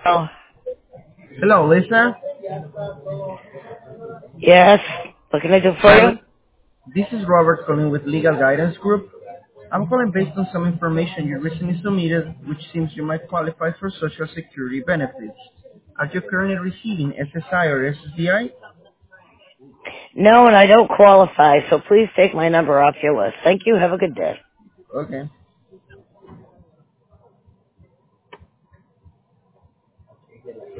Oh, Hello, Lisa. yes. What can I do for Hi, you? this is Robert calling with Legal Guidance Group. I'm calling based on some information you recently submitted, which seems you might qualify for Social Security benefits. Are you currently receiving SSI or SSDI? No, and I don't qualify, so please take my number off your list. Thank you. Have a good day. Okay.